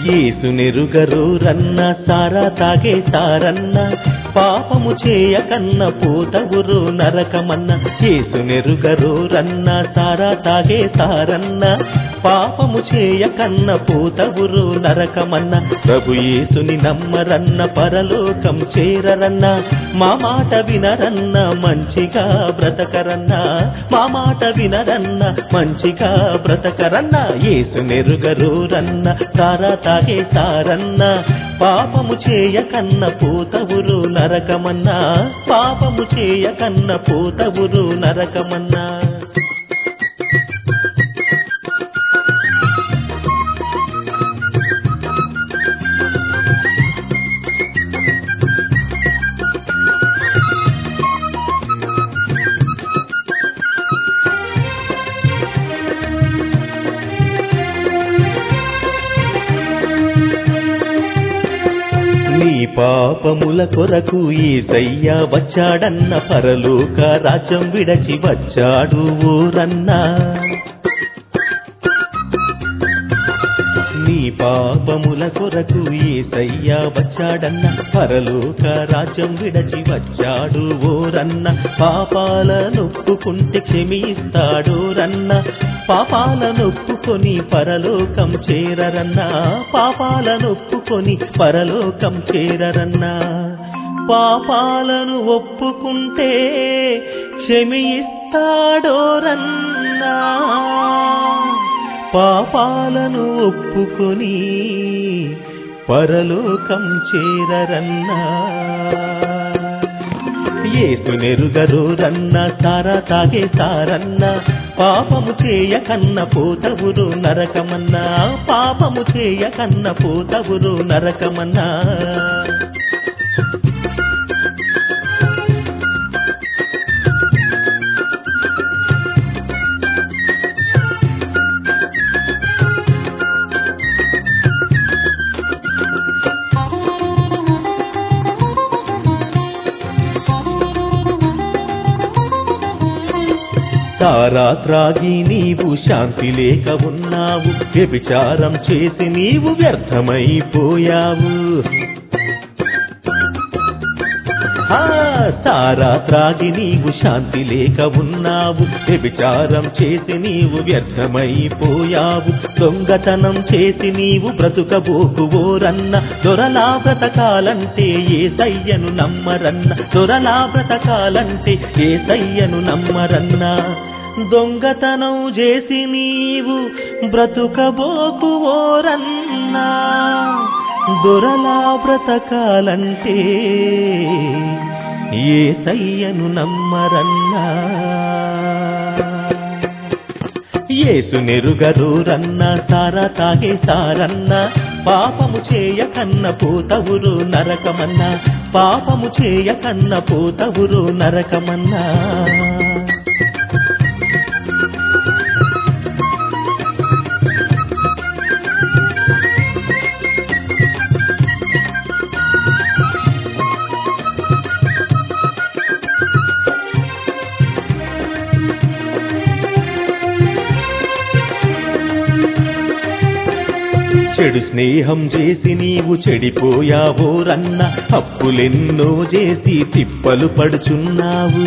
ఏసునెరుగరు రన్న సారా తాగే సారన్న పాపము చేయకన్న పూతవురు నరకమన్న ఏసునెరుగరు రన్న సారా తాగే సారన్న పాపము చేయకన్న పూతవురు నరకమన్న ప్రభు యేసుని నమ్మరన్న పరలోకం చేరరన్న మా మాట వినరన్న మంచిగా బ్రతకరన్న మా మాట వినరన్న మంచిగా బ్రతకరన్న ఏసునెరుగరు రన్న సారా తాగే సారన్న పాపము చేయకన్న పూతవురు నరకమన్నా పాపము చేయకన్న పూతవురు నరకమన్నా నీ పాపముల కొరకు యేసయ్య వచ్చాడన్న పరలోక రాజ్యం విడచి వచ్చాడు ఊరన్నా నీ పాపముల కొరకు యేసయ్య వచ్చాడన్న పరలోక రాజ్యం విడచి వచ్చాడు ఓరన్న పాపాలనొప్పుకుంటే క్షమిస్తాడు రన్న పాపాలనొప్పుకొని పరలోకం చేరరన్న పాపాలనొప్పుకొని పరలోకం చేరరన్న పాపాలను ఒప్పుకుంటే క్షమిస్తాడోరన్నా పాపాలను ఒప్పుకొని పరలోకం చేరరన్నా యేసునెరుగరు రన్న సారా తాగే సారన్న పాపము చేయకన్న పోతవురు నరకమన్నా పాపము చేయకన్న పోతవురు నరకమన్నా తారా త్రాగి నీవు శాంతి లేక ఉన్నావు వ్యభిచారం చేసి నీవు వ్యర్థమైపోయావు తారా త్రాగి నీవు శాంతి లేక ఉన్నావు వ్యభిచారం చేసి నీవు వ్యర్థమైపోయావు దొంగతనం చేసి నీవు బ్రతుకబోకువోరన్న దొరలా బ్రతకాలంటే యేసయ్యను నమ్మరన్న దొరలా బ్రతకాలంటే యేసయ్యను నమ్మరన్నా దొంగతనం చేసి నీవు బ్రతుకబోకువోరన్నా దొరలా బ్రతకాలంటే యేసయ్యను నమ్మరన్నా యేసునెరుగరు రన్న సారా తాగే సారన్న పాపము చేయకన్న పోతవురు నరకమన్నా పాపము చేయకన్న పోతవురు నరకమన్నా చెడు స్నేహం చేసి నీవు చెడిపోయావో రన్న అప్పులెన్నో చేసి తిప్పలు పడుచున్నావు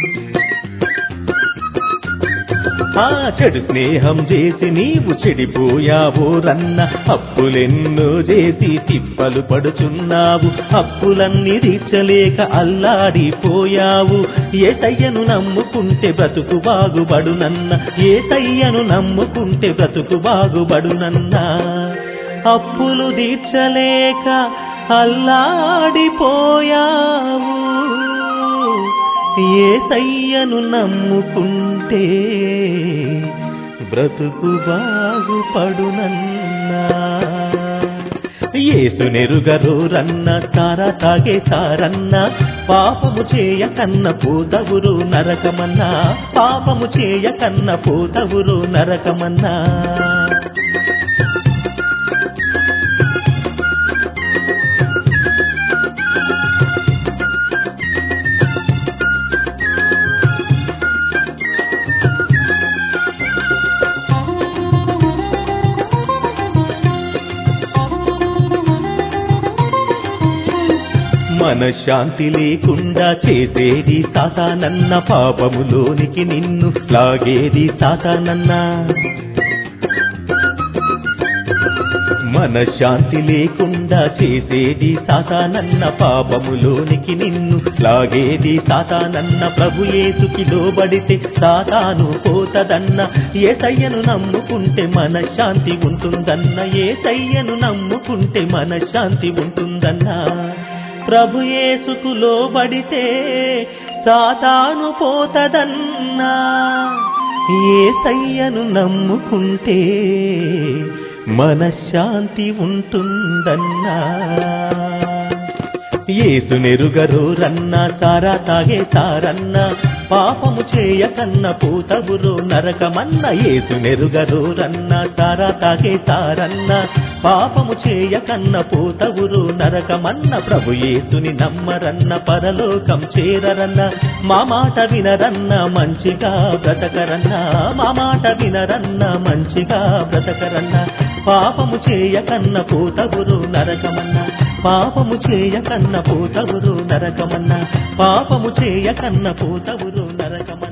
చెడు స్నేహం చేసి నీవు చెడిపోయావో రన్న అప్పులెన్నో చేసి తిప్పలు పడుచున్నావు అప్పులన్నీ తీర్చలేక అల్లాడిపోయావు యేసయ్యను నమ్ముకుంటే బ్రతుకు బాగుబడునన్న యేసయ్యను నమ్ముకుంటే బ్రతుకు బాగుబడునన్నా అప్పులు తీర్చలేక అల్లాడిపోయావు యేసయ్యను నమ్ముకుంటే బ్రతుకు బాగుపడునన్నా యేసునెరుగరు రన్న సారా తాగే సారన్న పాపము చేయకన్న పోతవురు నరకమన్నా పాపము చేయకన్న పోతవురు నరకమన్నా మనశ్శాంతి లేకుండా చేసేది సాతానన్న, పాపములోనికి నిన్ను లాగేది సాతానన్న. మనశ్శాంతి లేకుండా చేసేది సాతానన్న, పాపములోనికి నిన్ను లాగేది సాతానన్న. ప్రభు యేసుకి లోబడితే సాతాను పోతదన్న, యేసయ్యను నమ్ముకుంటే మనశ్శాంతి ఉంటుందన్న, యేసయ్యను నమ్ముకుంటే మనశ్శాంతి ఉంటుందన్న. ప్రభు యేసుకు లోబడితే సాతాను పోతదన్నా, యేసయ్యను నమ్ముకుంటే మనశ్శాంతి ఉంటుందన్నా. యేసునెరుగరోరన్న, సారా తాగేసారన్న, పాపము చేయకన్న పోతవురో నరకమన్న. యేసునెరుగరోరన్న, సారా తాగేసారన్న, పాపము చేయకన్న పోతవురో నరకమన్న. ప్రభు యేసుని నమ్మరన్న, పరలోకం చేరరన్న, మా మాట వినరన్న, మంచిగా బ్రతకరన్న, మా మాట వినరన్న, మంచిగా బ్రతకరన్న. పాపము చేయకన్న పోతవురో నరకమన్న, పాపము చేయకన్న పోతవురో నరకమన్న, పాపము చేయకన్న పోతవురో నరకమన్న.